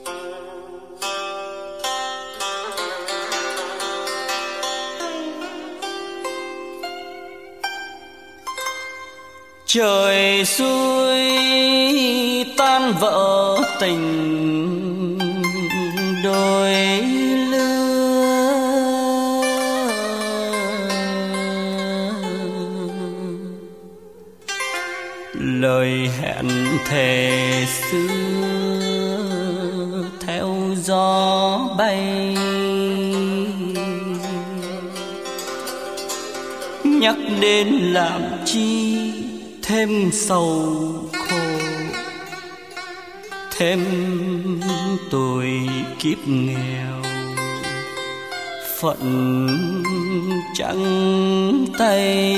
Trời xuôi tan vỡ tình đôi lứa, lời hẹn thề xưa theo gió bay. Nhắc đến làm chi thêm sầu khổ, thêm tuổi kiếp nghèo phận trắng tay.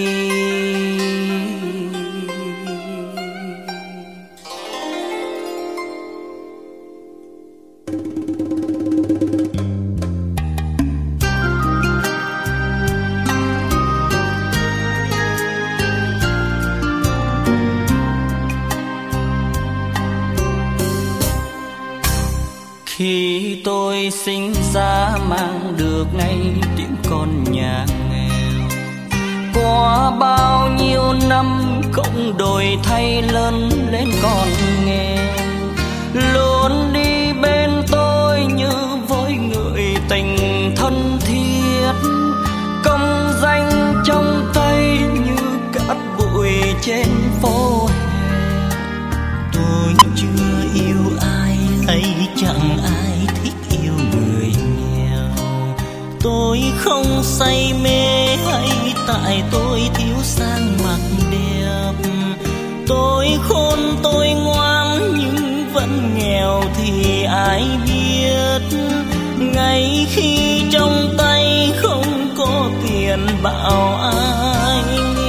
Khi tôi sinh ra mang được ngay tiếng con nhà nghèo, qua bao nhiêu năm cộng đổi thay lớn lên còn nghèo, luôn đi bên tôi như với người tình thân thiết, công danh trong tay như cát bụi trên phố hè. Tôi chưa yêu ai hay chẳng ai thích yêu người nghèo, tôi không say mê hay tại tôi thiếu sang mặc đẹp, tôi khôn tôi ngoan nhưng vẫn nghèo thì ai biết. Ngay khi trong tay không có tiền bảo ai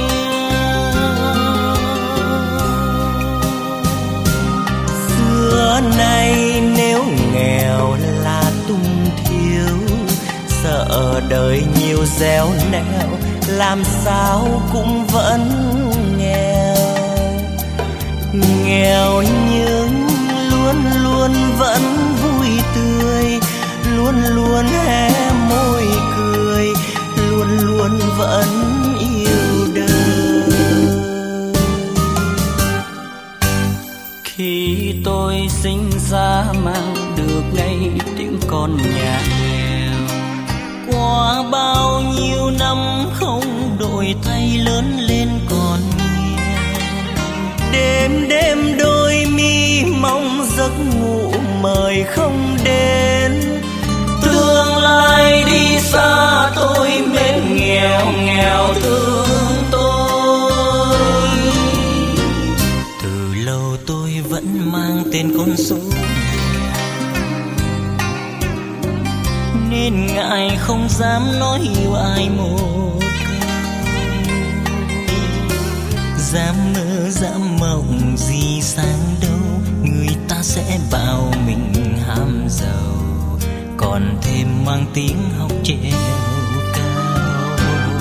xưa nay nếu nghèo là tung thiếu, sợ đời nhiều gieo neo làm sao cũng vẫn nghèo. Nghèo nhưng luôn luôn vẫn vui tươi, luôn luôn hé môi cười, luôn luôn vẫn yêu đời. Khi tôi sinh ra mang được ngay tiếng con nhà nghèo, qua bao nhiêu năm không đổi thay lớn lên còn nghèo. đêm đêm đôi mi mong giấc ngủ mời không đến, tương lai đi xa tôi mến nghèo nghèo thương tôi. Từ lâu tôi vẫn mang tên con số, nên ngại không dám nói yêu ai một câu. Dám mơ dám mộng gì sang đâu, người ta sẽ bảo mình ham giàu, còn thêm mang tiếng học trèo cao.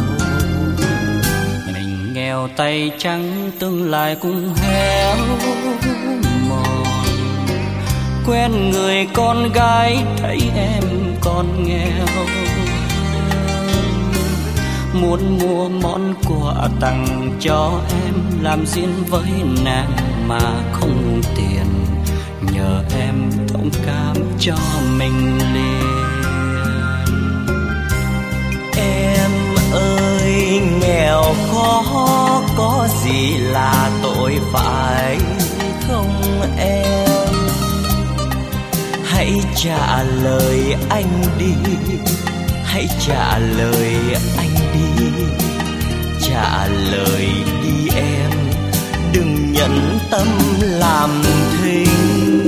Mình nghèo tay trắng tương lai cũng héo mòn, quen người con gái thấy em còn nghèo, muốn mua món quà tặng cho em làm duyên với nàng mà không tiền, nhờ em thông cảm cho mình liền. Em ơi nghèo khó có gì là tội phải không em? Hãy trả lời anh đi, hãy trả lời anh đi, trả lời đi em, đừng nhẫn tâm làm thinh.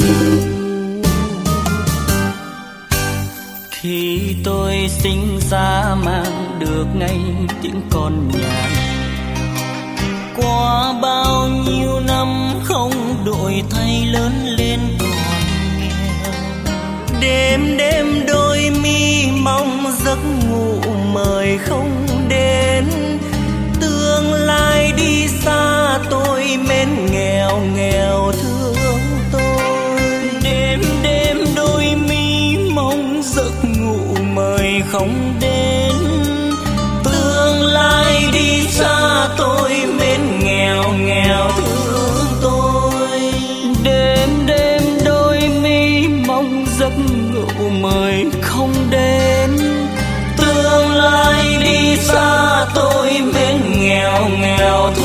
Khi tôi sinh ra mang được ngay tiếng con nhà, qua bao nhiêu năm không đổi thay lớn lên còn nghèo. đêm đêm đôi mi mong giấc ngủ mời không đến, tương lai đi xa tôi mến nghèo nghèo thương tôi. Đêm đêm không đến. Tương lai đi xa tôi mến nghèo nghèo thương tôi. Đêm đêm đôi mi mong giấc ngủ mời không đến. Tương lai đi xa tôi mến nghèo nghèo thương